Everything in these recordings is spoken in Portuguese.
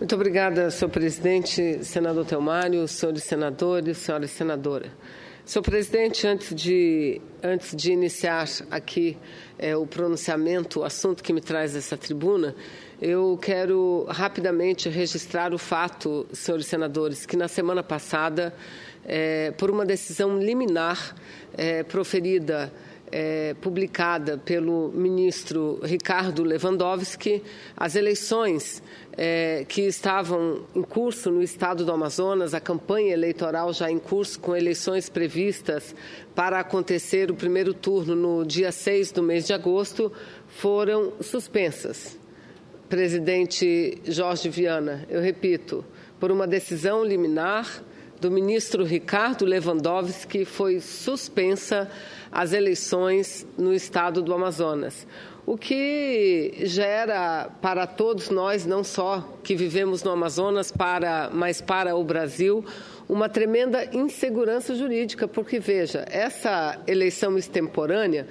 Muito obrigada, senhor presidente, senador Theomário, senhores senadores, senhora senadora. Senhor presidente, antes de iniciar aqui o pronunciamento, o assunto que me traz essa tribuna, eu quero rapidamente registrar o fato, senhores senadores, que na semana passada, por uma decisão liminar proferida, publicada pelo ministro Ricardo Lewandowski, as eleições que estavam em curso no estado do Amazonas, a campanha eleitoral já em curso, com eleições previstas para acontecer o primeiro turno no dia 6 do mês de agosto, foram suspensas. Presidente Jorge Viana, eu repito, por uma decisão liminar do ministro Ricardo Lewandowski, foi suspensa as eleições no estado do Amazonas. O que gera para todos nós, não só que vivemos no Amazonas, mas para o Brasil, uma tremenda insegurança jurídica, porque, veja, essa eleição extemporânea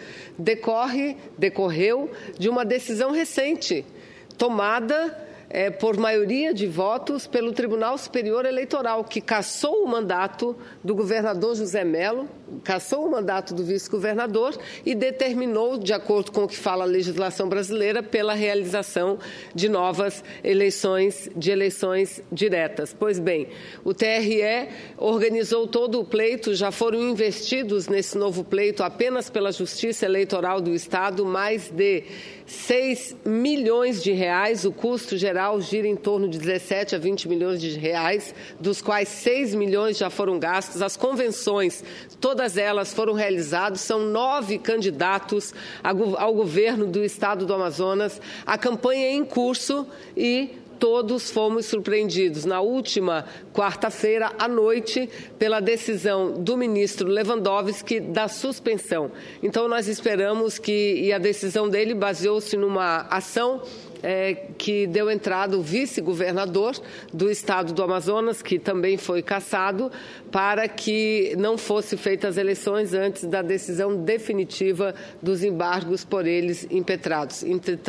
decorreu de uma decisão recente, tomada por maioria de votos pelo Tribunal Superior Eleitoral, que cassou o mandato do governador José Mello, cassou o mandato do vice-governador e determinou, de acordo com o que fala a legislação brasileira, pela realização de novas eleições diretas. Pois bem, o TRE organizou todo o pleito, já foram investidos nesse novo pleito, apenas pela Justiça Eleitoral do Estado, mais de 6 milhões de reais, o custo geral gira em torno de 17 a 20 milhões de reais, dos quais 6 milhões já foram gastos. As convenções, todas elas foram realizadas, são 9 candidatos ao governo do estado do Amazonas. A campanha é em curso e todos fomos surpreendidos na última quarta-feira à noite pela decisão do ministro Lewandowski da suspensão. Então, nós esperamos e a decisão dele baseou-se numa ação que deu entrada o vice-governador do estado do Amazonas, que também foi cassado, para que não fossem feitas as eleições antes da decisão definitiva dos embargos por eles impetrados.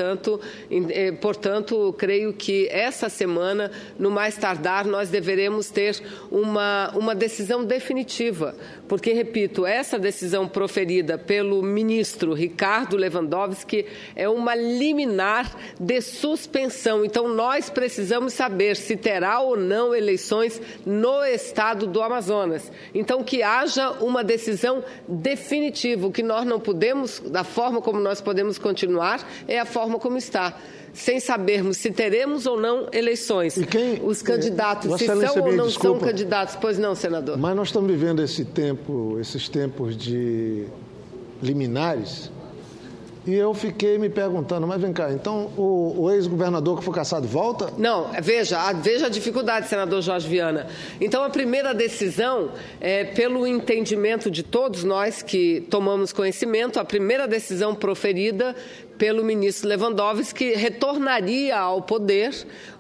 Portanto, creio que essa semana, no mais tardar, nós deveremos ter uma decisão definitiva, porque, repito, essa decisão proferida pelo ministro Ricardo Lewandowski é uma liminar de suspensão. Então, nós precisamos saber se terá ou não eleições no estado do Amazonas. Então, que haja uma decisão definitiva. O que nós não podemos, da forma como nós podemos continuar, é a forma como está, sem sabermos se teremos ou não eleições. Os candidatos, se são ou não são candidatos. Pois não, senador. Mas nós estamos vivendo esses tempos de liminares. E eu fiquei me perguntando, mas vem cá, então o ex-governador que foi cassado volta? Não, veja a dificuldade, senador Jorge Viana. Então, a primeira decisão, pelo entendimento de todos nós que tomamos conhecimento, a primeira decisão proferida pelo ministro Lewandowski retornaria ao poder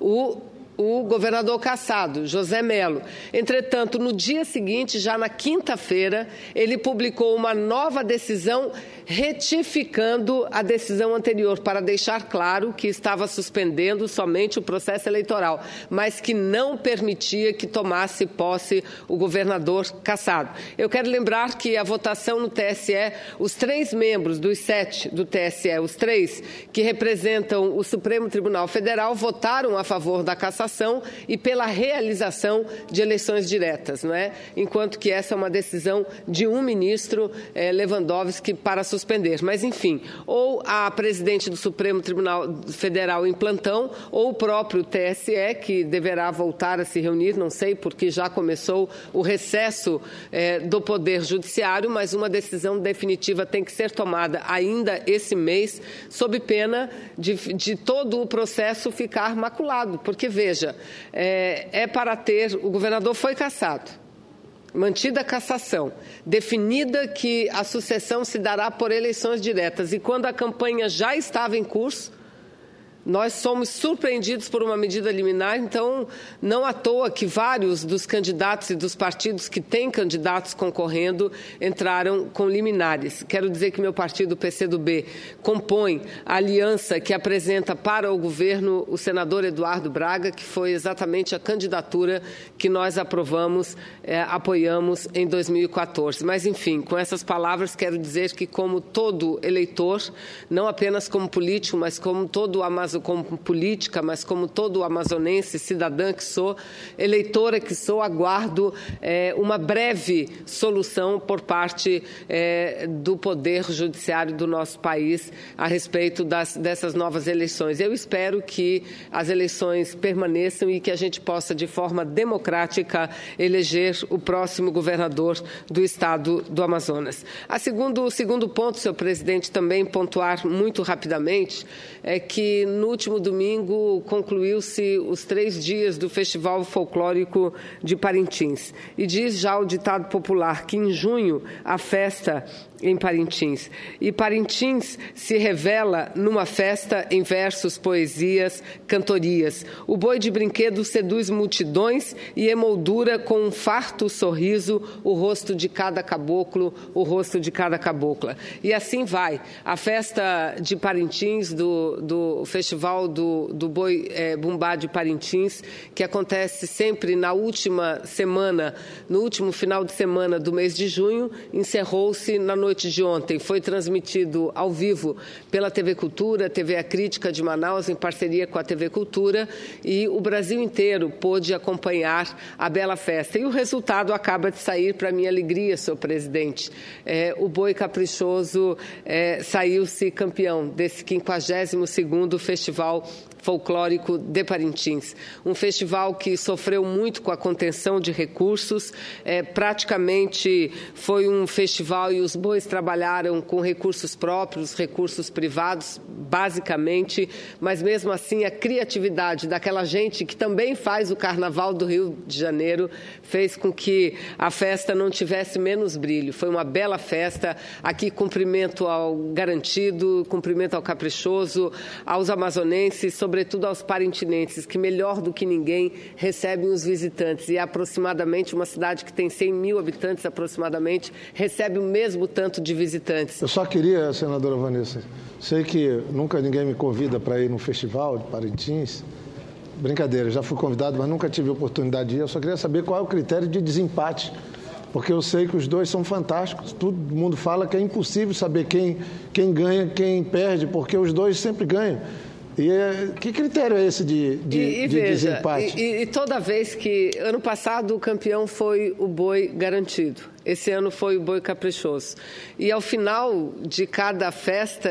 o governador cassado, José Mello. Entretanto, no dia seguinte, já na quinta-feira, ele publicou uma nova decisão retificando a decisão anterior, para deixar claro que estava suspendendo somente o processo eleitoral, mas que não permitia que tomasse posse o governador cassado. Eu quero lembrar que a votação no TSE, os 3 membros dos 7 do TSE, os 3 que representam o Supremo Tribunal Federal, votaram a favor da cassação e pela realização de eleições diretas, não é? Enquanto que essa é uma decisão de um ministro, Lewandowski, para suspender. Mas, enfim, ou a presidente do Supremo Tribunal Federal em plantão, ou o próprio TSE, que deverá voltar a se reunir, não sei, porque já começou o recesso do Poder Judiciário, mas uma decisão definitiva tem que ser tomada ainda esse mês, sob pena de todo o processo ficar maculado. Porque, veja, o governador foi cassado, mantida a cassação, definida que a sucessão se dará por eleições diretas, e quando a campanha já estava em curso, Nós somos surpreendidos por uma medida liminar, então não à toa que vários dos candidatos e dos partidos que têm candidatos concorrendo entraram com liminares. Quero dizer que meu partido, o PCdoB, compõe a aliança que apresenta para o governo o senador Eduardo Braga, que foi exatamente a candidatura que nós apoiamos em 2014. Mas, enfim, com essas palavras quero dizer que, como todo eleitor, não apenas como político, mas como política, mas como todo amazonense, cidadã que sou, eleitora que sou, aguardo uma breve solução por parte do Poder Judiciário do nosso país a respeito dessas novas eleições. Eu espero que as eleições permaneçam e que a gente possa, de forma democrática, eleger o próximo governador do estado do Amazonas. O segundo ponto, senhor presidente, também pontuar muito rapidamente, é que no último domingo concluiu-se os 3 dias do Festival Folclórico de Parintins. E diz já o ditado popular que em junho a festa em Parintins. E Parintins se revela numa festa em versos, poesias, cantorias. O boi de brinquedo seduz multidões e emoldura com um farto sorriso o rosto de cada caboclo, o rosto de cada cabocla. E assim vai. A festa de Parintins, do Festival do Boi Bumbá de Parintins, que acontece sempre na última semana, no último final de semana do mês de junho, encerrou-se na noite de ontem. Foi transmitido ao vivo pela TV Cultura, TV A Crítica de Manaus, em parceria com a TV Cultura, e o Brasil inteiro pôde acompanhar a bela festa. E o resultado acaba de sair, para minha alegria, senhor presidente. O Boi Caprichoso saiu-se campeão desse 52º Festival Folclórico de Parintins. Um festival que sofreu muito com a contenção de recursos, praticamente foi um festival e os bois trabalharam com recursos próprios, recursos privados, basicamente, mas mesmo assim a criatividade daquela gente que também faz o Carnaval do Rio de Janeiro fez com que a festa não tivesse menos brilho. Foi uma bela festa. Aqui cumprimento ao Garantido, cumprimento ao Caprichoso, aos amazonenses, sobretudo aos parintinenses, que melhor do que ninguém recebem os visitantes. E aproximadamente uma cidade que tem 100 mil habitantes, aproximadamente, recebe o mesmo tanto de visitantes. Eu só queria, senadora Vanessa, sei que nunca ninguém me convida para ir no festival de Parintins. Brincadeira, já fui convidado, mas nunca tive oportunidade de ir. Eu só queria saber qual é o critério de desempate, porque eu sei que os dois são fantásticos. Todo mundo fala que é impossível saber quem ganha, quem perde, porque os dois sempre ganham. E que critério é esse de desempate? E toda vez que... Ano passado o campeão foi o Boi Garantido. Esse ano foi o Boi Caprichoso. E ao final de cada festa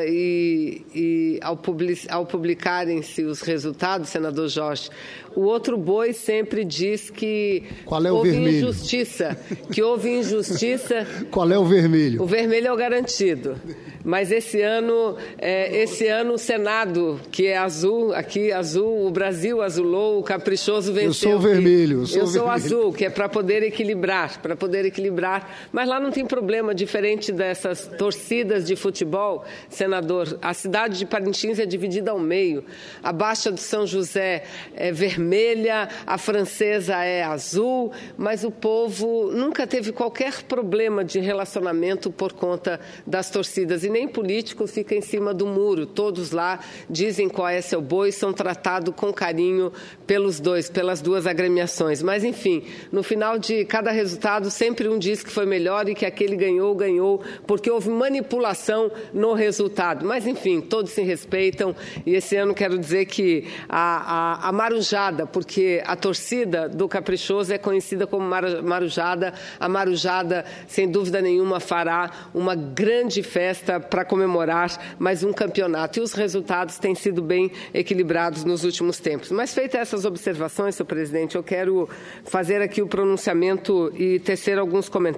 e ao publicarem-se os resultados, senador Jorge, o outro boi sempre diz que houve injustiça. Que houve injustiça. Qual é o vermelho? O vermelho é o garantido. Mas esse ano o Senado, que é azul, aqui azul, o Brasil azulou, o Caprichoso venceu. Eu sou o vermelho. Eu sou azul, que é para poder equilibrar. Mas lá não tem problema, diferente dessas torcidas de futebol, senador. A cidade de Parintins é dividida ao meio. A Baixa do São José é vermelha, a Francesa é azul, mas o povo nunca teve qualquer problema de relacionamento por conta das torcidas. E nem político fica em cima do muro. Todos lá dizem qual é seu boi, são tratados com carinho pelas duas agremiações. Mas, enfim, no final de cada resultado, sempre um diz que foi melhor e que aquele ganhou, porque houve manipulação no resultado. Mas, enfim, todos se respeitam e esse ano quero dizer que a marujada, porque a torcida do Caprichoso é conhecida como marujada, a marujada, sem dúvida nenhuma, fará uma grande festa para comemorar mais um campeonato. E os resultados têm sido bem equilibrados nos últimos tempos. Mas, feitas essas observações, senhor presidente, eu quero fazer aqui o pronunciamento e tecer alguns comentários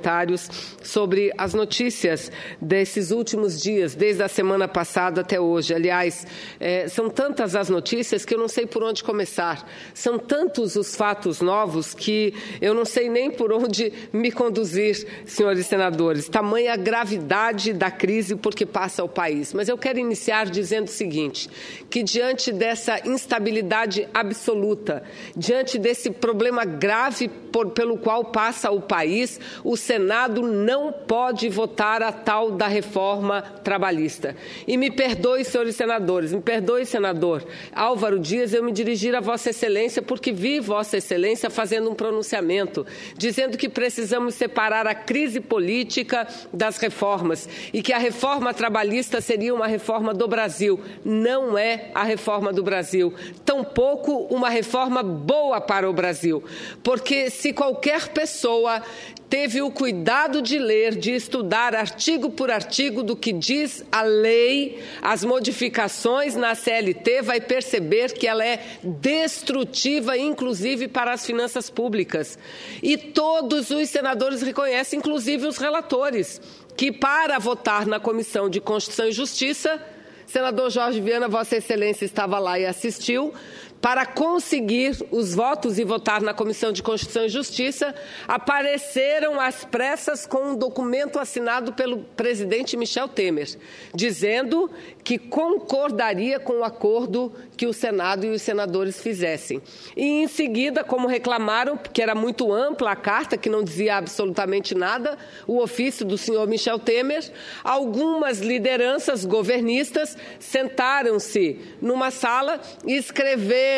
comentários sobre as notícias desses últimos dias, desde a semana passada até hoje. Aliás, são tantas as notícias que eu não sei por onde começar. São tantos os fatos novos que eu não sei nem por onde me conduzir, senhores senadores. Tamanha a gravidade da crise por que passa o país. Mas eu quero iniciar dizendo o seguinte, que diante dessa instabilidade absoluta, diante desse problema grave pelo qual passa o país, o Senado não pode votar a tal da reforma trabalhista. E me perdoe, senhores senadores, me perdoe, senador Álvaro Dias, eu me dirigir a Vossa Excelência porque vi Vossa Excelência fazendo um pronunciamento, dizendo que precisamos separar a crise política das reformas e que a reforma trabalhista seria uma reforma do Brasil. Não é a reforma do Brasil, tampouco uma reforma boa para o Brasil, porque se qualquer pessoa teve o cuidado de ler, de estudar artigo por artigo do que diz a lei, as modificações na CLT, vai perceber que ela é destrutiva, inclusive para as finanças públicas. E todos os senadores reconhecem, inclusive os relatores, que para votar na Comissão de Constituição e Justiça, senador Jorge Viana, Vossa Excelência estava lá e assistiu, para conseguir os votos e votar na Comissão de Constituição e Justiça, apareceram às pressas com um documento assinado pelo presidente Michel Temer, dizendo que concordaria com o acordo que o Senado e os senadores fizessem. E, em seguida, como reclamaram, porque era muito ampla a carta, que não dizia absolutamente nada, o ofício do senhor Michel Temer, algumas lideranças governistas sentaram-se numa sala e escreveram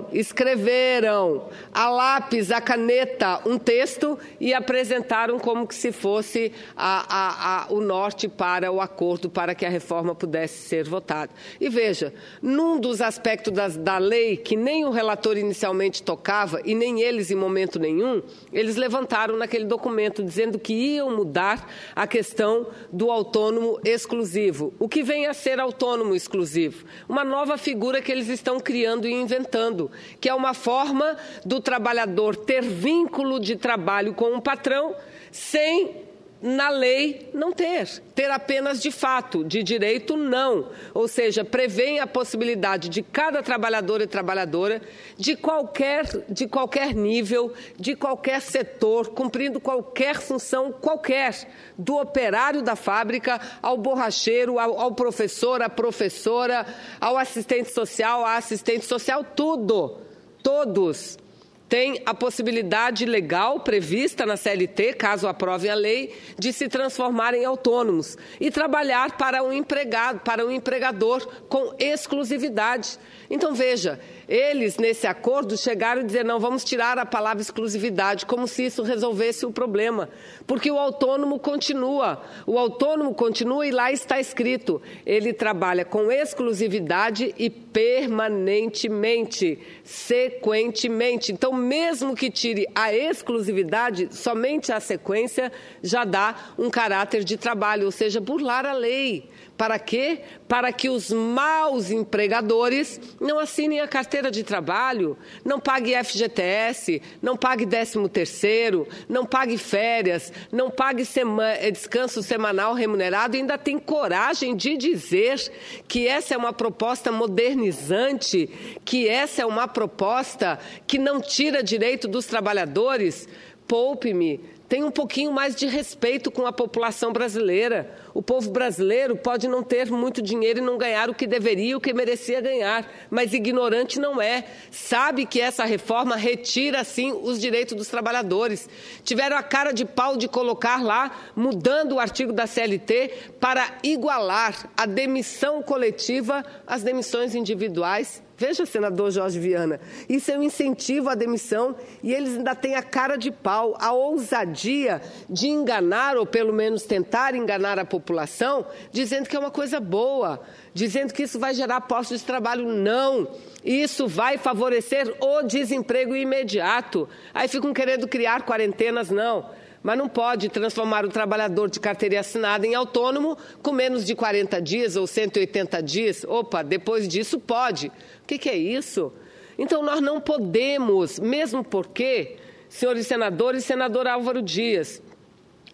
a lápis, a caneta, um texto e apresentaram como que se fosse o norte para o acordo para que a reforma pudesse ser votada. E veja, num dos aspectos da lei que nem o relator inicialmente tocava e nem eles em momento nenhum, eles levantaram naquele documento dizendo que iam mudar a questão do autônomo exclusivo. O que vem a ser autônomo exclusivo? Uma nova figura que eles estão criando e inventando, que é uma forma do trabalhador ter vínculo de trabalho com um patrão sem, na lei, não ter apenas de fato, de direito não. Ou seja, prevê a possibilidade de cada trabalhador e trabalhadora, de qualquer nível, de qualquer setor, cumprindo qualquer função, do operário da fábrica ao borracheiro, ao professor, à professora, ao assistente social, à assistente social, todos têm a possibilidade legal prevista na CLT, caso aprove a lei, de se transformar em autônomos e trabalhar para um empregador com exclusividade. Então, veja, eles, nesse acordo, chegaram a dizer, não, vamos tirar a palavra exclusividade, como se isso resolvesse o problema. Porque o autônomo continua e lá está escrito, ele trabalha com exclusividade e permanentemente, sequentemente. Então, mesmo que tire a exclusividade, somente a sequência já dá um caráter de trabalho, ou seja, burlar a lei. Para quê? Para que os maus empregadores não assinem a carteira de trabalho, não pague FGTS, não pague 13º, não pague férias, não pague descanso semanal remunerado e ainda tem coragem de dizer que essa é uma proposta modernizante, que essa é uma proposta que não tira direito dos trabalhadores. Poupe-me. Tem um pouquinho mais de respeito com a população brasileira. O povo brasileiro pode não ter muito dinheiro e não ganhar o que deveria, o que merecia ganhar, mas ignorante não é. Sabe que essa reforma retira, sim, os direitos dos trabalhadores. Tiveram a cara de pau de colocar lá, mudando o artigo da CLT, para igualar a demissão coletiva às demissões individuais. Veja, senador Jorge Viana, isso é um incentivo à demissão e eles ainda têm a cara de pau, a ousadia de enganar, ou pelo menos tentar enganar a população, dizendo que é uma coisa boa, dizendo que isso vai gerar postos de trabalho. Não, isso vai favorecer o desemprego imediato. Aí ficam querendo criar quarentenas, não. Mas não pode transformar o trabalhador de carteira assinada em autônomo com menos de 40 dias ou 180 dias. Opa, depois disso pode. O que é isso? Então, nós não podemos, mesmo porque, senhores senadores, senador Álvaro Dias,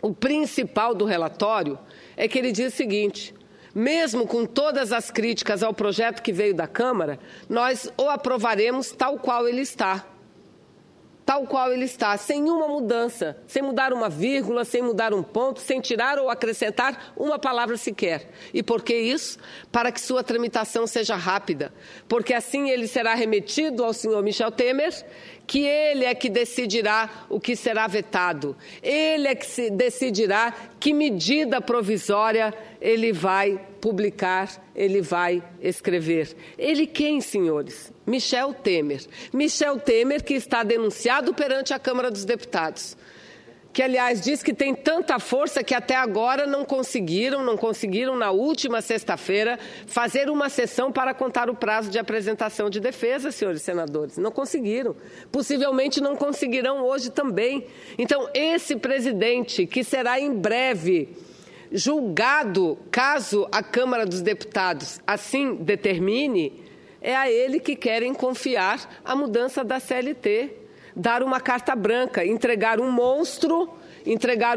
o principal do relatório é que ele diz o seguinte: mesmo com todas as críticas ao projeto que veio da Câmara, nós o aprovaremos tal qual ele está. Tal qual ele está, sem uma mudança, sem mudar uma vírgula, sem mudar um ponto, sem tirar ou acrescentar uma palavra sequer. E por que isso? Para que sua tramitação seja rápida, porque assim ele será remetido ao senhor Michel Temer, que ele é que decidirá o que será vetado, ele é que decidirá que medida provisória ele vai publicar, ele vai escrever. Ele quem, senhores? Michel Temer. Michel Temer, que está denunciado perante a Câmara dos Deputados, que, aliás, diz que tem tanta força que até agora não conseguiram na última sexta-feira fazer uma sessão para contar o prazo de apresentação de defesa, senhores senadores. Não conseguiram. Possivelmente não conseguirão hoje também. Então, esse presidente, que será em breve julgado, caso a Câmara dos Deputados assim determine, é a ele que querem confiar a mudança da CLT. Dar uma carta branca, entregar um monstro, entregar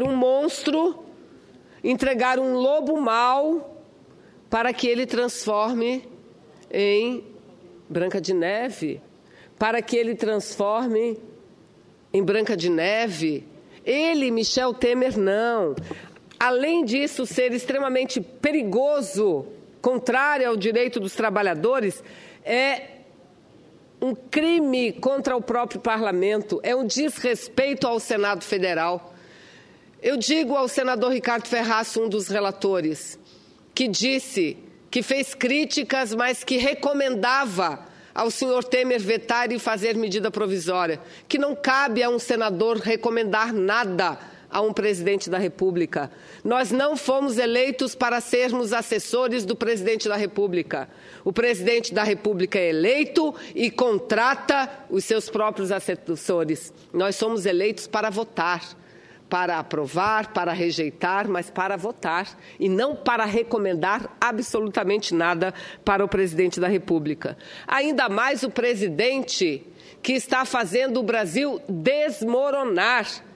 um lobo mau, para que ele transforme em Branca de Neve, para que ele transforme em Branca de Neve. Ele, Michel Temer, não. Além disso, ser extremamente perigoso, contrário ao direito dos trabalhadores, é um crime contra o próprio parlamento, é um desrespeito ao Senado Federal. Eu digo ao senador Ricardo Ferraz, um dos relatores, que disse que fez críticas, mas que recomendava ao senhor Temer vetar e fazer medida provisória, que não cabe a um senador recomendar nada a um presidente da República. Nós não fomos eleitos para sermos assessores do presidente da República. O presidente da República é eleito e contrata os seus próprios assessores. Nós somos eleitos para votar, para aprovar, para rejeitar, mas para votar e não para recomendar absolutamente nada para o presidente da República. Ainda mais o presidente que está fazendo o Brasil desmoronar.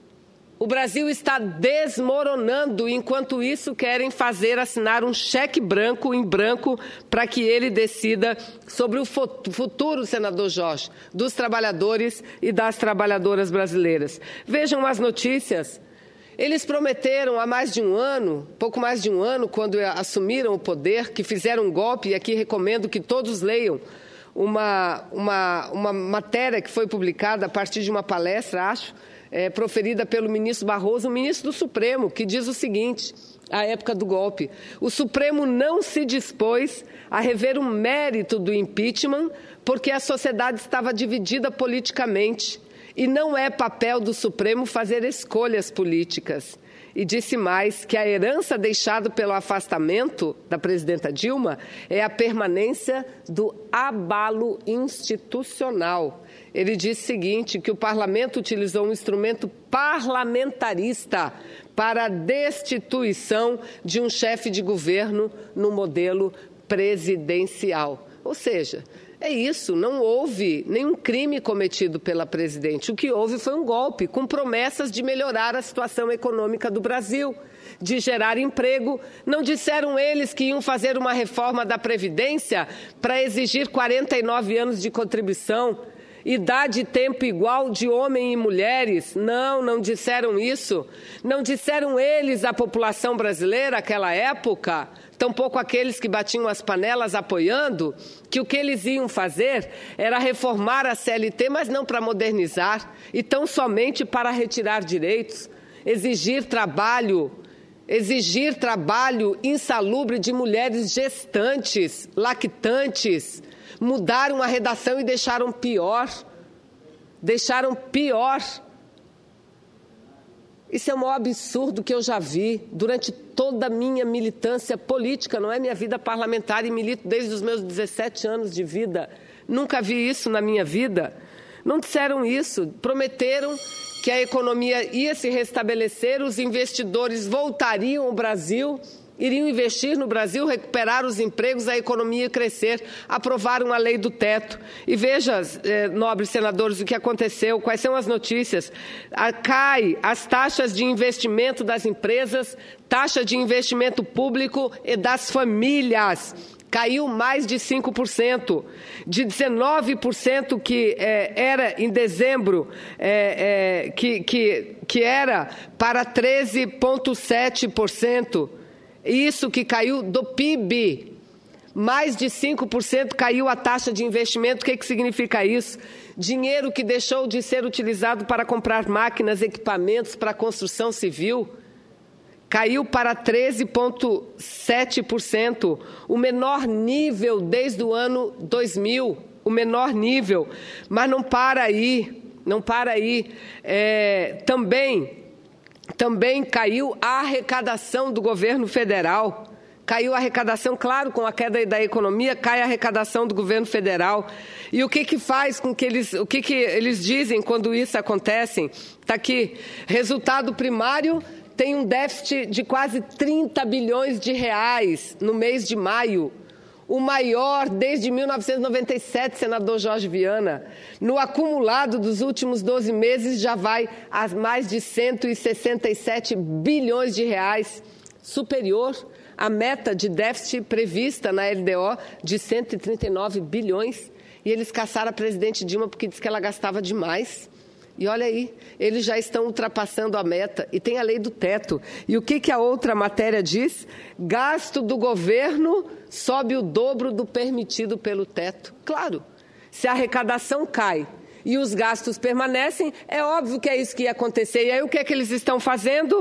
O Brasil está desmoronando, enquanto isso querem fazer assinar um cheque branco em branco para que ele decida sobre o futuro, senador Jorge, dos trabalhadores e das trabalhadoras brasileiras. Vejam as notícias. Eles prometeram há mais de um ano, pouco mais de um ano, quando assumiram o poder, que fizeram um golpe, e aqui recomendo que todos leiam uma matéria que foi publicada a partir de uma palestra, acho, proferida pelo ministro Barroso, o ministro do Supremo, que diz o seguinte, à época do golpe: o Supremo não se dispôs a rever o mérito do impeachment porque a sociedade estava dividida politicamente e não é papel do Supremo fazer escolhas políticas. E disse mais que a herança deixada pelo afastamento da presidenta Dilma é a permanência do abalo institucional. Ele disse o seguinte, que o parlamento utilizou um instrumento parlamentarista para a destituição de um chefe de governo no modelo presidencial. Ou seja, é isso, não houve nenhum crime cometido pela presidente. O que houve foi um golpe com promessas de melhorar a situação econômica do Brasil, de gerar emprego. Não disseram eles que iam fazer uma reforma da Previdência para exigir 49 anos de contribuição, idade e tempo igual de homens e mulheres? Não disseram isso. Não disseram eles à população brasileira naquela época, tampouco aqueles que batiam as panelas apoiando, que o que eles iam fazer era reformar a CLT, mas não para modernizar, e tão somente para retirar direitos, exigir trabalho insalubre de mulheres gestantes, lactantes. Mudaram a redação e deixaram pior. Isso é o maior absurdo que eu já vi durante toda a minha militância política, não é minha vida parlamentar, e milito desde os meus 17 anos de vida. Nunca vi isso na minha vida. Não disseram isso, prometeram que a economia ia se restabelecer, os investidores voltariam ao Brasil iriam investir no Brasil, recuperar os empregos, a economia crescer, aprovaram a lei do teto. E veja, nobres senadores, o que aconteceu, quais são as notícias. Cai as taxas de investimento das empresas, taxa de investimento público e das famílias. Caiu mais de 5%, de 19% que era em dezembro, que era para 13,7%. Isso que caiu do PIB. Mais de 5% caiu a taxa de investimento. O que significa isso? Dinheiro que deixou de ser utilizado para comprar máquinas, equipamentos para a construção civil, caiu para 13,7%, o menor nível desde o ano 2000, o menor nível. Mas não para aí, não para aí. Também caiu a arrecadação do governo federal. Caiu a arrecadação, claro, com a queda da economia, cai a arrecadação do governo federal. E o que faz com que eles dizem quando isso acontece? Está aqui, resultado primário tem um déficit de quase 30 bilhões de reais no mês de maio. O maior desde 1997, senador Jorge Viana. No acumulado dos últimos 12 meses já vai a mais de 167 bilhões de reais, superior à meta de déficit prevista na LDO de 139 bilhões. E eles caçaram a presidente Dilma porque disse que ela gastava demais. E olha aí, eles já estão ultrapassando a meta e tem a lei do teto. E o que a outra matéria diz? Gasto do governo sobe o dobro do permitido pelo teto. Claro, se a arrecadação cai e os gastos permanecem, é óbvio que é isso que ia acontecer. E aí o que eles estão fazendo?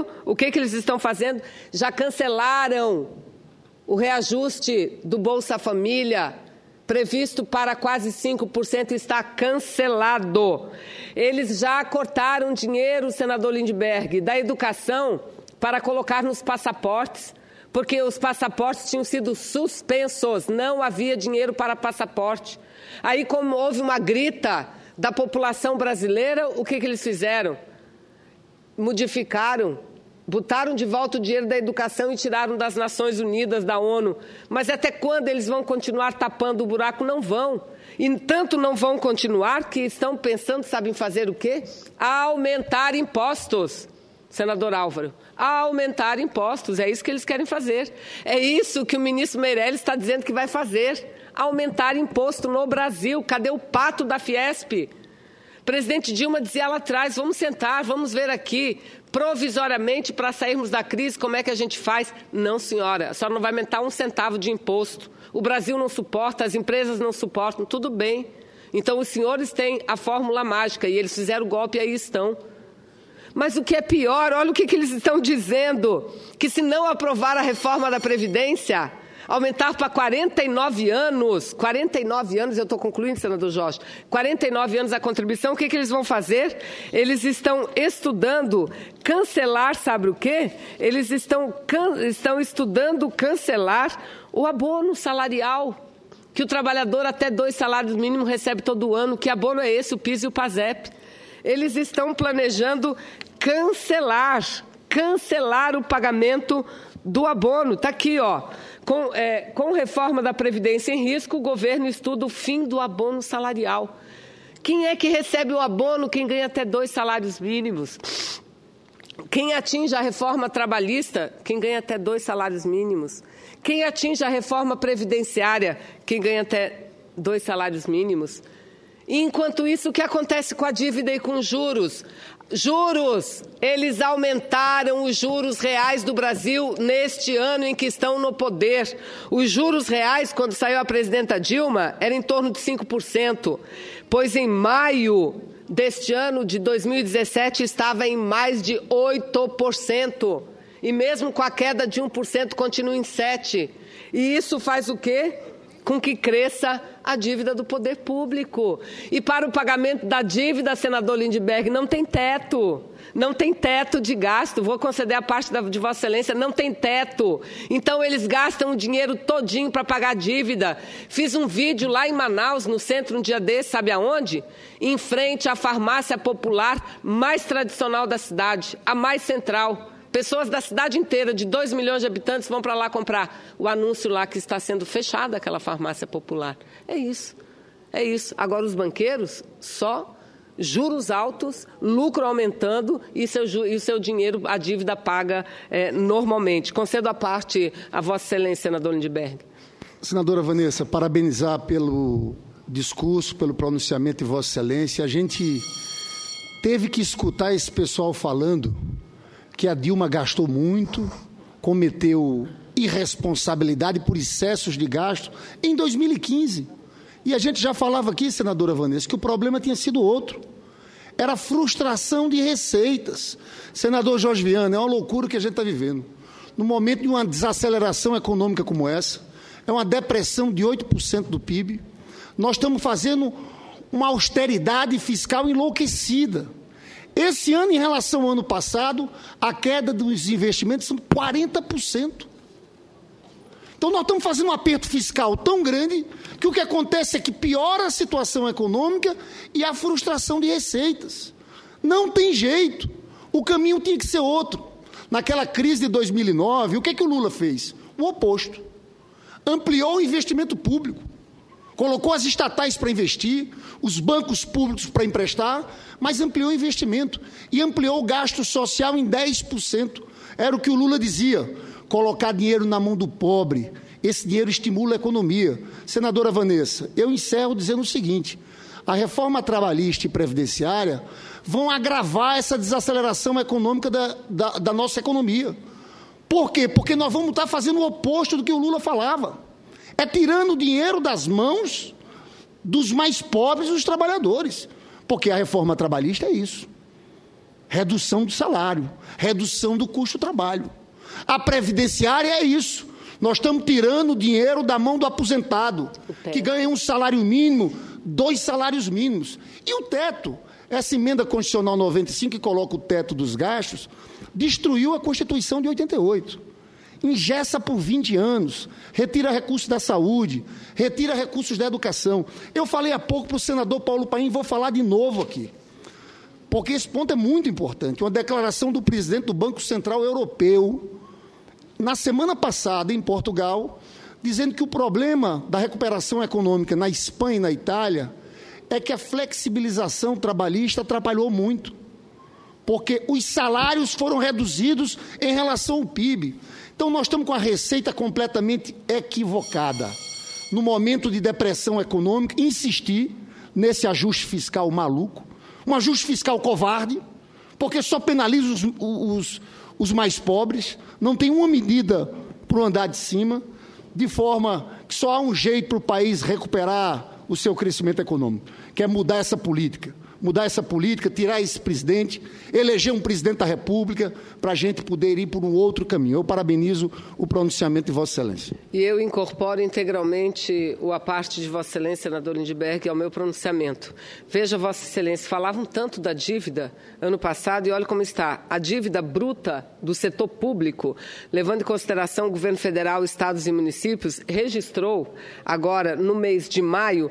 Já cancelaram o reajuste do Bolsa Família, previsto para quase 5%, está cancelado. Eles já cortaram dinheiro, senador Lindbergh, da educação para colocar nos passaportes, porque os passaportes tinham sido suspensos, não havia dinheiro para passaporte. Aí, como houve uma grita da população brasileira, o que eles fizeram? Modificaram. Botaram de volta o dinheiro da educação e tiraram das Nações Unidas, da ONU. Mas até quando eles vão continuar tapando o buraco? Não vão. E tanto não vão continuar que estão pensando, sabem fazer o quê? Aumentar impostos, senador Álvaro. Aumentar impostos, é isso que eles querem fazer. É isso que o ministro Meirelles está dizendo que vai fazer. Aumentar imposto no Brasil. Cadê o pato da Fiesp? Presidente Dilma dizia lá atrás, vamos sentar, vamos ver aqui, provisoriamente, para sairmos da crise, como é que a gente faz? Não, senhora, a senhora não vai aumentar 1 centavo de imposto. O Brasil não suporta, as empresas não suportam, tudo bem. Então, os senhores têm a fórmula mágica e eles fizeram o golpe e aí estão. Mas o que é pior, olha o que eles estão dizendo, que se não aprovar a reforma da Previdência, aumentar para 49 anos, eu estou concluindo, senador Jorge, 49 anos a contribuição, o que eles vão fazer? Eles estão estudando cancelar, sabe o quê? Eles estão estudando cancelar o abono salarial, que o trabalhador até 2 salários mínimos recebe todo ano. Que abono é esse? O PIS e o PASEP. Eles estão planejando cancelar o pagamento do abono. Está aqui, ó. Com reforma da Previdência em risco, o governo estuda o fim do abono salarial. Quem é que recebe o abono? Quem ganha até 2 salários mínimos. Quem atinge a reforma trabalhista? Quem ganha até 2 salários mínimos. Quem atinge a reforma previdenciária? Quem ganha até 2 salários mínimos. E, enquanto isso, o que acontece com a dívida e com os juros? Juros, eles aumentaram os juros reais do Brasil neste ano em que estão no poder. Os juros reais, quando saiu a presidenta Dilma, era em torno de 5%, pois em maio deste ano de 2017 estava em mais de 8%. E mesmo com a queda de 1%, continua em 7%. E isso faz o quê? Com que cresça a dívida do poder público. E para o pagamento da dívida, senador Lindbergh, não tem teto. Não tem teto de gasto. Vou conceder a parte de Vossa Excelência, não tem teto. Então, eles gastam o dinheiro todinho para pagar a dívida. Fiz um vídeo lá em Manaus, no centro, um dia desse, sabe aonde? Em frente à farmácia popular mais tradicional da cidade, a mais central. Pessoas da cidade inteira, de 2 milhões de habitantes, vão para lá comprar. O anúncio lá que está sendo fechada, aquela farmácia popular. É isso. Agora, os banqueiros, só juros altos, lucro aumentando e o seu dinheiro, a dívida paga normalmente. Concedo a parte a Vossa Excelência, senador Lindbergh. Senadora Vanessa, parabenizar pelo discurso, pelo pronunciamento de Vossa Excelência. A gente teve que escutar esse pessoal falando que a Dilma gastou muito, cometeu irresponsabilidade por excessos de gasto em 2015. E a gente já falava aqui, senadora Vanessa, que o problema tinha sido outro. Era frustração de receitas. Senador Jorge Viana, é uma loucura o que a gente está vivendo. No momento de uma desaceleração econômica como essa, é uma depressão de 8% do PIB, nós estamos fazendo uma austeridade fiscal enlouquecida. Esse ano, em relação ao ano passado, a queda dos investimentos são 40%. Então, nós estamos fazendo um aperto fiscal tão grande que o que acontece é que piora a situação econômica e a frustração de receitas. Não tem jeito. O caminho tinha que ser outro. Naquela crise de 2009, o que o Lula fez? O oposto. Ampliou o investimento público. Colocou as estatais para investir, os bancos públicos para emprestar, mas ampliou o investimento e ampliou o gasto social em 10%. Era o que o Lula dizia, colocar dinheiro na mão do pobre. Esse dinheiro estimula a economia. Senadora Vanessa, eu encerro dizendo o seguinte, a reforma trabalhista e previdenciária vão agravar essa desaceleração econômica da nossa economia. Por quê? Porque nós vamos estar fazendo o oposto do que o Lula falava. É tirando o dinheiro das mãos dos mais pobres dos trabalhadores. Porque a reforma trabalhista é isso. Redução do salário, redução do custo do trabalho. A previdenciária é isso. Nós estamos tirando o dinheiro da mão do aposentado, que ganha um salário mínimo, 2 salários mínimos. E o teto, essa emenda constitucional 95, que coloca o teto dos gastos, destruiu a Constituição de 88. Engessa por 20 anos, retira recursos da saúde, retira recursos da educação. Eu falei há pouco para o senador Paulo Paim, vou falar de novo aqui, porque esse ponto é muito importante. Uma declaração do presidente do Banco Central Europeu, na semana passada, em Portugal, dizendo que o problema da recuperação econômica na Espanha e na Itália é que a flexibilização trabalhista atrapalhou muito, porque os salários foram reduzidos em relação ao PIB. Então, nós estamos com a receita completamente equivocada. No momento de depressão econômica, insistir nesse ajuste fiscal maluco, um ajuste fiscal covarde, porque só penaliza os mais pobres, não tem uma medida para o andar de cima, de forma que só há um jeito para o país recuperar o seu crescimento econômico, que é mudar essa política, tirar esse presidente, eleger um presidente da República para a gente poder ir por um outro caminho. Eu parabenizo o pronunciamento de Vossa Excelência. E eu incorporo integralmente a parte de Vossa Excelência, senador Lindbergh, ao meu pronunciamento. Veja, Vossa Excelência, falavam tanto da dívida ano passado e olha como está. A dívida bruta do setor público, levando em consideração o governo federal, estados e municípios, registrou agora, no mês de maio,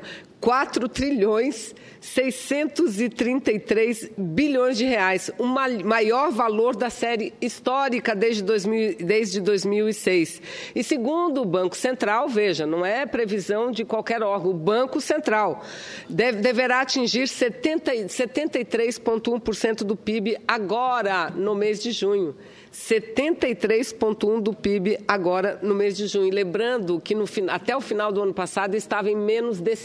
4,633 bilhões de reais, o maior valor da série histórica desde 2006. E segundo o Banco Central, veja, não é previsão de qualquer órgão, o Banco Central deverá atingir 73,1% do PIB agora, no mês de junho. 73,1% do PIB agora no mês de junho. Lembrando que até o final do ano passado estava em menos de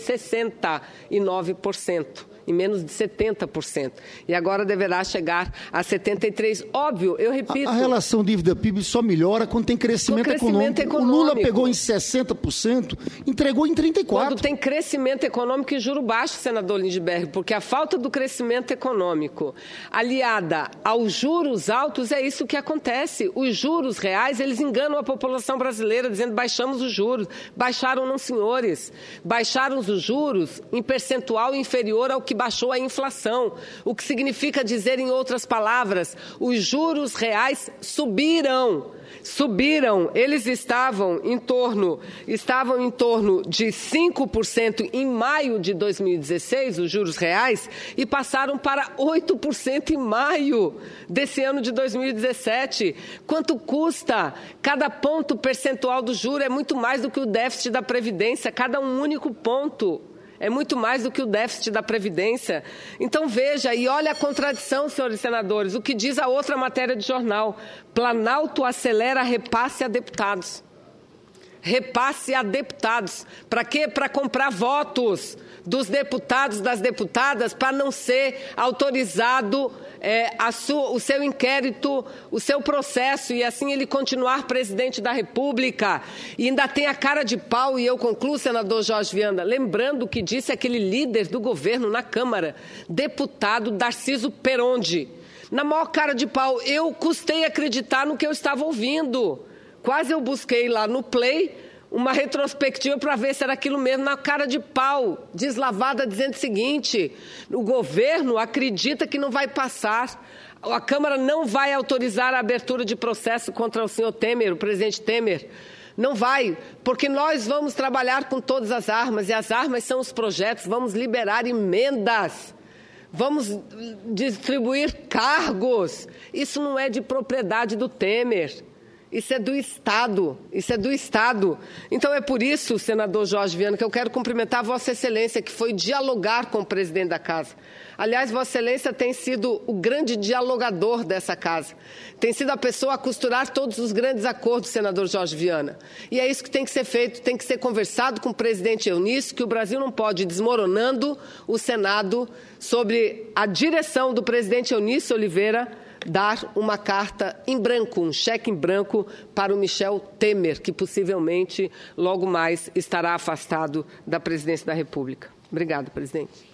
69%. Em menos de 70%. E agora deverá chegar a 73%. Óbvio, eu repito... A relação dívida-PIB só melhora quando tem crescimento econômico. O Lula pegou em 60%, entregou em 34%. Quando tem crescimento econômico e juro baixo, senador Lindbergh, porque a falta do crescimento econômico aliada aos juros altos, é isso que acontece. Os juros reais, eles enganam a população brasileira, dizendo baixamos os juros. Baixaram não, senhores. Baixaram os juros em percentual inferior ao que que baixou a inflação. O que significa dizer, em outras palavras, os juros reais subiram. Eles estavam em torno de 5% em maio de 2016, os juros reais, e passaram para 8% em maio desse ano de 2017. Quanto custa? Cada ponto percentual do juro é muito mais do que o déficit da Previdência, cada um único ponto. É muito mais do que o déficit da Previdência. Então, veja, e olha a contradição, senhores senadores, o que diz a outra matéria de jornal. Planalto acelera repasse a deputados. Repasse a deputados. Para quê? Para comprar votos dos deputados, das deputadas, para não ser autorizado o seu inquérito, o seu processo, e assim ele continuar presidente da República. E ainda tem a cara de pau, e eu concluo, senador Jorge Viana, lembrando o que disse aquele líder do governo na Câmara, deputado Darciso Peronde. Na maior cara de pau, eu custei acreditar no que eu estava ouvindo. Quase eu busquei lá no Play uma retrospectiva para ver se era aquilo mesmo, na cara de pau, deslavada, dizendo o seguinte: o governo acredita que não vai passar, a Câmara não vai autorizar a abertura de processo contra o senhor Temer, o presidente Temer. Não vai, porque nós vamos trabalhar com todas as armas, e as armas são os projetos, vamos liberar emendas. Vamos distribuir cargos. Isso não é de propriedade do Temer. Isso é do Estado, Então é por isso, senador Jorge Viana, que eu quero cumprimentar Vossa Excelência, que foi dialogar com o presidente da Casa. Aliás, Vossa Excelência tem sido o grande dialogador dessa Casa. Tem sido a pessoa a costurar todos os grandes acordos, senador Jorge Viana. E é isso que tem que ser feito, tem que ser conversado com o presidente Eunício, que o Brasil não pode ir desmoronando o Senado sobre a direção do presidente Eunício Oliveira, dar uma carta em branco, um cheque em branco para o Michel Temer, que possivelmente logo mais estará afastado da presidência da República. Obrigada, presidente.